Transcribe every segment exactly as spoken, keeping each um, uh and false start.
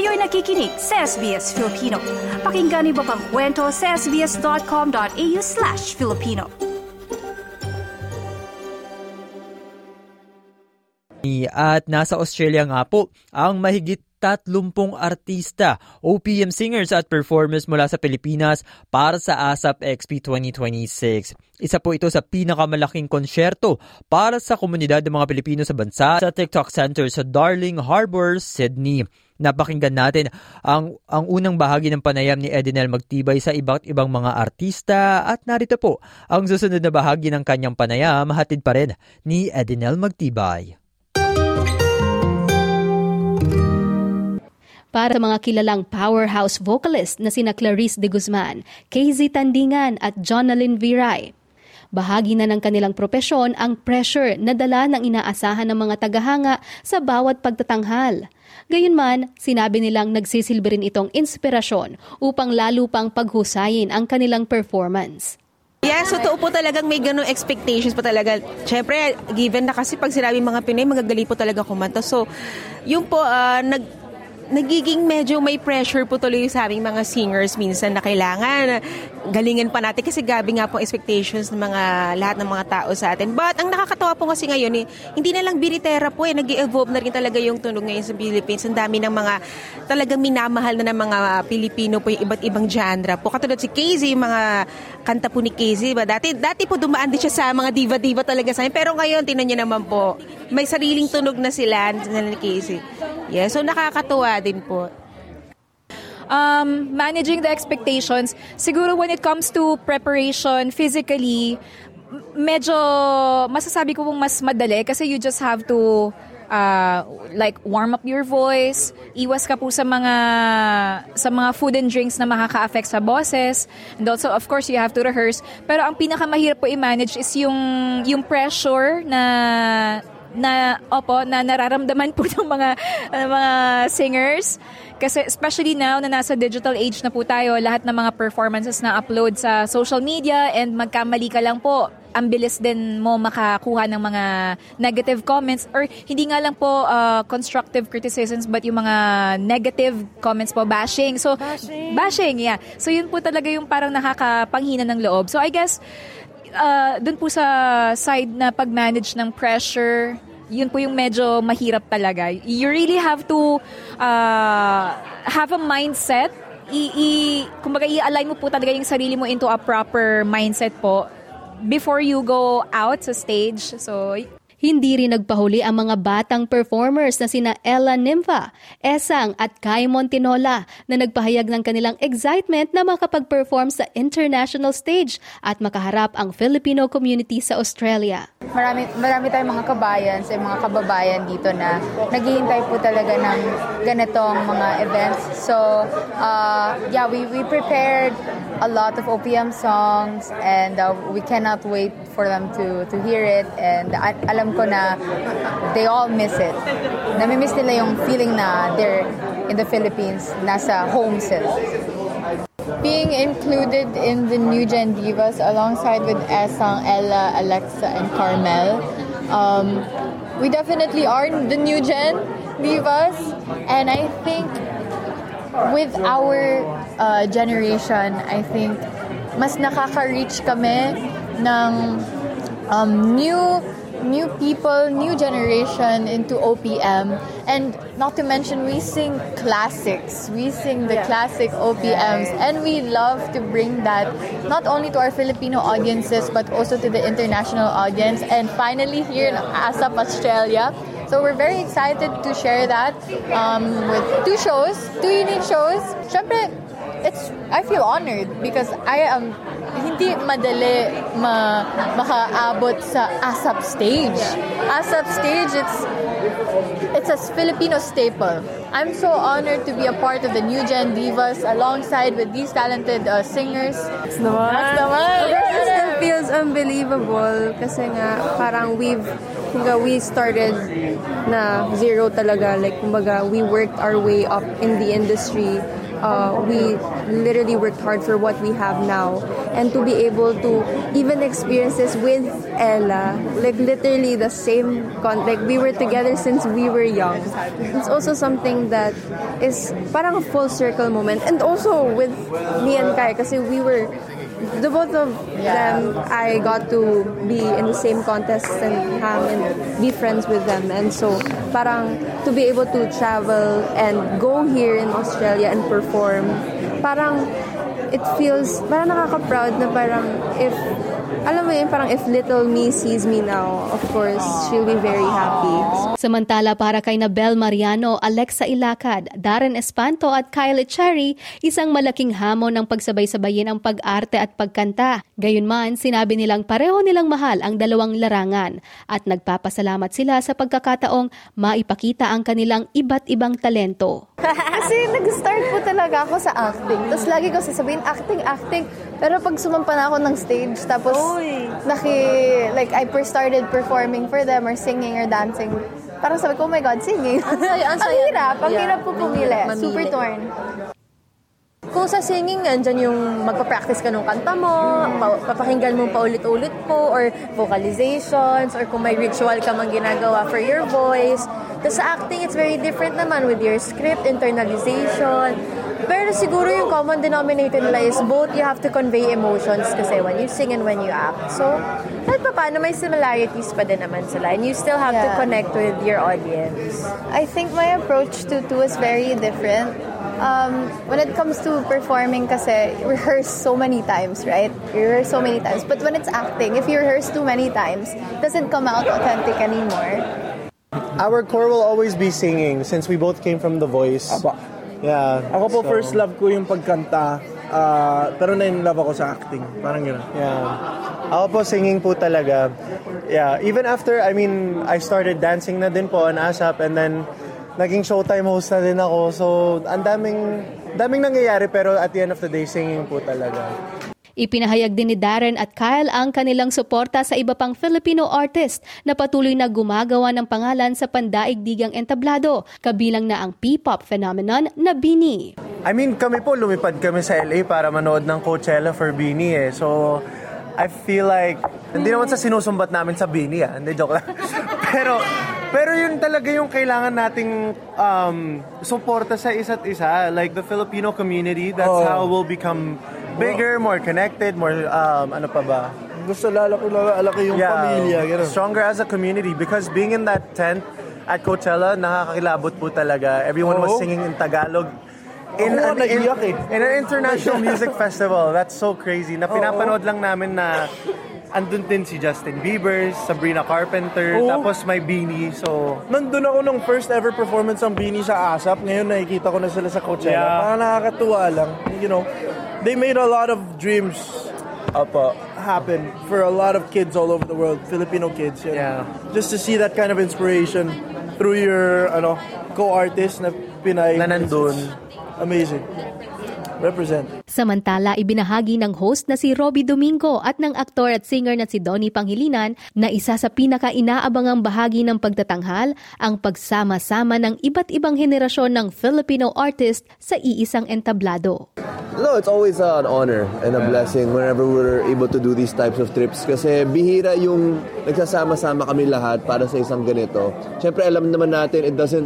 Kayo'y nakikinig sa S B S Filipino. Pakinggan niyo pa ang kwento sa sbs.com.au slash Filipino. At nasa Australia nga po ang mahigit tatlumpung artista, O P M singers at performers mula sa Pilipinas para sa ASAP X P twenty twenty-six. Isa po ito sa pinakamalaking konsyerto para sa komunidad ng mga Pilipino sa bansa sa TikTok Center sa Darling Harbour, Sydney. Napakinggan natin ang, ang unang bahagi ng panayam ni Edinel Magtibay sa iba't ibang mga artista at narito po ang susunod na bahagi ng kanyang panayam, hatid pa rin ni Edinel Magtibay. Para sa mga kilalang powerhouse vocalist na sina Clarice de Guzman, K Z Tandingan at Jonalyn Viray. Bahagi na ng kanilang propesyon ang pressure na dala ng inaasahan ng mga tagahanga sa bawat pagtatanghal. Gayunman, sinabi nilang nagsisilbi rin itong inspirasyon upang lalo pang paghusayin ang kanilang performance. Yeah, so totoo po talagang may ganong expectations po talaga. Siyempre, given na kasi pag sinabi mga Pinoy, magagali po talaga kumanta. So, yung po, uh, nag... nagiging medyo may pressure po tuloy sa aming mga singers minsan na kailangan galingan pa natin kasi gabi nga po expectations ng mga lahat ng mga tao sa atin. But ang nakakatawa po kasi ngayon, eh, hindi na lang biritera po, eh, nag-evolve na rin talaga yung tunog ngayon sa Philippines. Ang dami ng mga talagang minamahal na ng mga Pilipino po yung iba't ibang genre po. Katulad si K Z, yung mga kanta po ni K Z. Ba? Dati, dati po dumaan din siya sa mga diva-diva talaga sa amin. Pero ngayon, tinan niyo naman po, may sariling tunog na sila ni K Z. Yeah, so nakakatuwa din po. Um, managing the expectations, siguro when it comes to preparation physically, medyo masasabi ko pong mas madali kasi you just have to uh, like warm up your voice, iwas ka po sa mga sa mga food and drinks na makaka-affect sa boses, and also of course you have to rehearse. Pero ang pinakamahirap po i-manage is yung yung pressure na na opo na nararamdaman po ng mga uh, mga singers kasi especially now na nasa digital age na po tayo, lahat ng mga performances na upload sa social media and magkamali ka lang po, ang bilis din mo makakuha ng mga negative comments or hindi nga lang po uh, constructive criticisms but yung mga negative comments po, bashing. So bashing. bashing, yeah. So yun po talaga yung parang nakakapanghina ng loob. So I guess Uh, dun po sa side na pag-manage ng pressure, yun po yung medyo mahirap talaga. You really have to uh, have a mindset. I, i, kumbaga, i-align mo po talaga yung sarili mo into a proper mindset po before you go out sa stage. So, hindi rin nagpahuli ang mga batang performers na sina Ella Nimfa, Esang at Kai Montinola na nagpahayag ng kanilang excitement na makapag-perform sa international stage at makaharap ang Filipino community sa Australia. Marami, marami tayong mga kabayan sa mga kababayan dito na naghihintay po talaga ng ganitong mga events. So, uh, yeah, we, we prepared a lot of O P M songs and uh, we cannot wait for them to, to hear it. And uh, alam ko na they all miss it. Namimiss nila yung feeling na they're in the Philippines, nasa home sila. Being included in the New Gen Divas alongside with Esang, Ella, Alexa, and Carmel, um, we definitely are the New Gen Divas, and I think with our uh, generation, I think mas nakaka-reach kami ng um, new new people, new generation into O P M. And not to mention, we sing classics. We sing the yeah. classic O P Ms. And we love to bring that not only to our Filipino audiences, but also to the international audience. And finally here in ASAP Australia. So we're very excited to share that um, with two shows, two unique shows. Syempre, it's, I feel honored because I am hindi madali ma makaabot sa ASAP stage. ASAP stage, it's it's a Filipino staple. I'm so honored to be a part of the New Gen Divas alongside with these talented uh, singers. That's naman. That's naman. It still feels unbelievable kasi nga parang we've kumbaga, we started na zero talaga. Like, kumbaga, we worked our way up in the industry. uh, we literally worked hard for what we have now. And to be able to even experience this with Ella, like literally the same, con- like we were together since we were young. It's also something that is parang a full circle moment. And also with me and Kai, kasi we were, the both of yeah. them, I got to be in the same contest and hang and be friends with them. And so, parang to be able to travel and go here in Australia and perform, parang it feels, parang nakaka-proud na parang if, alam mo yun, parang if little me sees me now, of course, she'll be very happy. Samantala para kay Nabel Mariano, Alexa Ilacad, Darren Espanto at Kyle Cherry, isang malaking hamon ng pagsabay-sabayin ang pag-arte at pagkanta. Gayunman, sinabi nilang pareho nilang mahal ang dalawang larangan at nagpapasalamat sila sa pagkakataong maipakita ang kanilang iba't ibang talento. Kasi nag-start po talaga ako sa acting. Tapos lagi ko sasabihin, acting, acting. Pero pag sumampa na ako ng stage, tapos naki, like, I started performing for them or singing or dancing. Parang sabi ko, oh my God, singing. Ang hirap, ang hirap po pumili. Super torn. Kung sa singing, andyan yung magpa-practice ka ng kanta mo, pa- papakinggan mo paulit-ulit po, or vocalizations, or kung may ritual ka mang ginagawa for your voice. Tapos sa acting, it's very different naman with your script, internalization. Pero siguro yung common denominator nila is both you have to convey emotions kasi when you sing and when you act. So, kahit pa paano, may similarities pa din naman sila. And you still have yeah. to connect with your audience. I think my approach to two is very different. Um, when it comes to performing kasi, you rehearse so many times, right? You rehearse so many times. But when it's acting, if you rehearse too many times, it doesn't come out authentic anymore. Our core will always be singing since we both came from The Voice. Aba. Yeah. Ako po, so, first love ko yung pagkanta. Uh, pero na-in-love ako sa acting. Parang gano'n. Yeah. Ako po, singing po talaga. Yeah. Even after, I mean, I started dancing na din po on ASAP and then naging Showtime host na din ako. So, ang daming, daming nangyayari pero at the end of the day, singing po talaga. Ipinahayag din ni Darren at Kyle ang kanilang suporta sa iba pang Filipino artist na patuloy na gumagawa ng pangalan sa pandaigdigang entablado, kabilang na ang P-pop phenomenon na BINI. I mean, kami po, lumipad kami sa L A para manood ng Coachella for BINI eh. So, I feel like, hindi naman sa sinusumbat namin sa BINI ah. Hindi, joke lang. pero, pero yun talaga yung kailangan nating um, suporta sa isa't isa. Like the Filipino community, that's oh. how we'll become bigger, more connected, more, um, ano pa ba? Gusto lalaki, lalaki yung yeah, pamilya. Gano'n. Stronger as a community because being in that tent at Coachella, nakakakilabot po talaga. Everyone oh. was singing in Tagalog. In, oh, an, in, eh. in an international music festival. That's so crazy. Na pinapanood lang namin na andun din si Justin Bieber, Sabrina Carpenter, oh. tapos may BINI. So, nandun ako nung first ever performance ng BINI sa ASAP. Ngayon nakikita ko na sila sa Coachella. Yeah. Parang nakakatuwa lang. You know, they made a lot of dreams Opo. happen for a lot of kids all over the world, Filipino kids. You know? Yeah. Just to see that kind of inspiration through your ano co-artist na Pinay. Na nandun. Amazing. Represent. Samantala, ibinahagi ng host na si Robbie Domingo at ng aktor at singer na si Donnie Pangilinan na isa sa pinaka-inaabangang bahagi ng pagtatanghal ang pagsama-sama ng iba't ibang henerasyon ng Filipino artist sa iisang entablado. No, it's always uh, an honor and a blessing whenever we're able to do these types of trips kasi bihira yung nagsasama-sama kami lahat para sa isang ganito. Siyempre, alam naman natin, it doesn't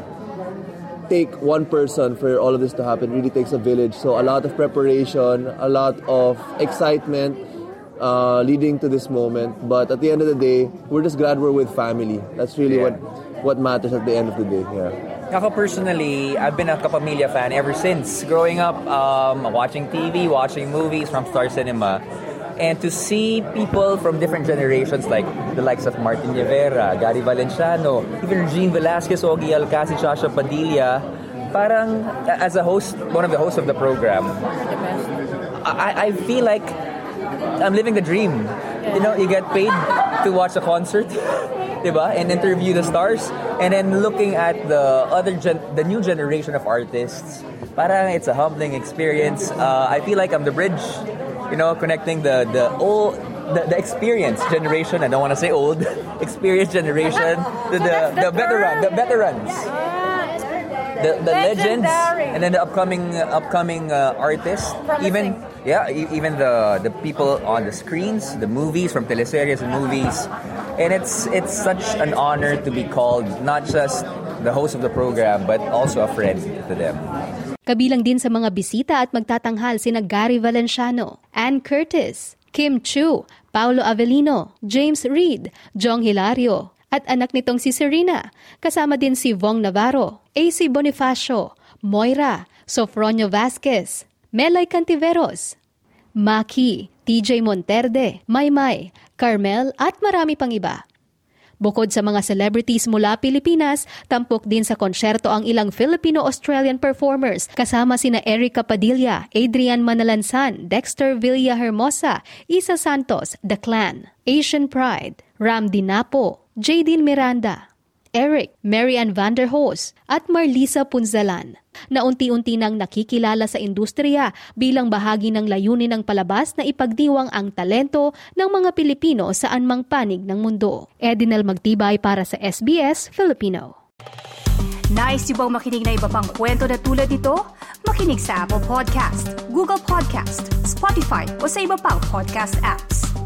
take one person for all of this to happen. It really takes a village. So a lot of preparation, a lot of excitement uh, leading to this moment. But at the end of the day, we're just glad we're with family. That's really yeah. what what matters at the end of the day. Yeah. Ako personally, I've been a Kapamilya fan ever since. Growing up, um, watching T V, watching movies from Star Cinema. And to see people from different generations like the likes of Martin Rivera, Gary Valenciano, even Jean Velasquez, Ogie Alcacid, Shasha Padilla, parang as a host, one of the hosts of the program, I, I feel like I'm living the dream. You know, you get paid to watch a concert, diba? And interview the stars, and then looking at the other gen- the new generation of artists, parang it's a humbling experience. Uh, I feel like I'm the bridge. You know, connecting the the old, the, the experienced generation. I don't want to say old, experienced generation to the the veteran, the veterans. the, the legends, and then the upcoming uh, upcoming uh, artists, even yeah, e- even the the people on the screens, the movies from teleseries and movies, and it's it's such an honor to be called not just the host of the program but also a friend to them. Kabilang din sa mga bisita at magtatanghal sina Gary Valenciano, Ann Curtis, Kim Chu, Paulo Avellino, James Reid, Jong Hilario, at anak nitong si Serena. Kasama din si Vong Navarro, A C Bonifacio, Moira, Sofronio Vasquez, Melay Cantiveros, Maki, T J Monterde, Maymay, Carmel at marami pang iba. Bukod sa mga celebrities mula Pilipinas, tampok din sa konsyerto ang ilang Filipino-Australian performers kasama sina Erica Padilla, Adrian Manalansan, Dexter Villahermosa, Isa Santos, The Clan, Asian Pride, Ram Dinapo, Jadine Miranda, Eric, Marianne Vanderhoos at Marlisa Punzalan na unti-unti nang nakikilala sa industriya bilang bahagi ng layunin ng palabas na ipagdiwang ang talento ng mga Pilipino saan mang panig ng mundo. Edinel Magtibay para sa S B S Filipino. Nice yung bang makinig na iba pang kwento na tulad ito? Makinig sa Apple Podcast, Google Podcast, Spotify o sa iba pang podcast apps.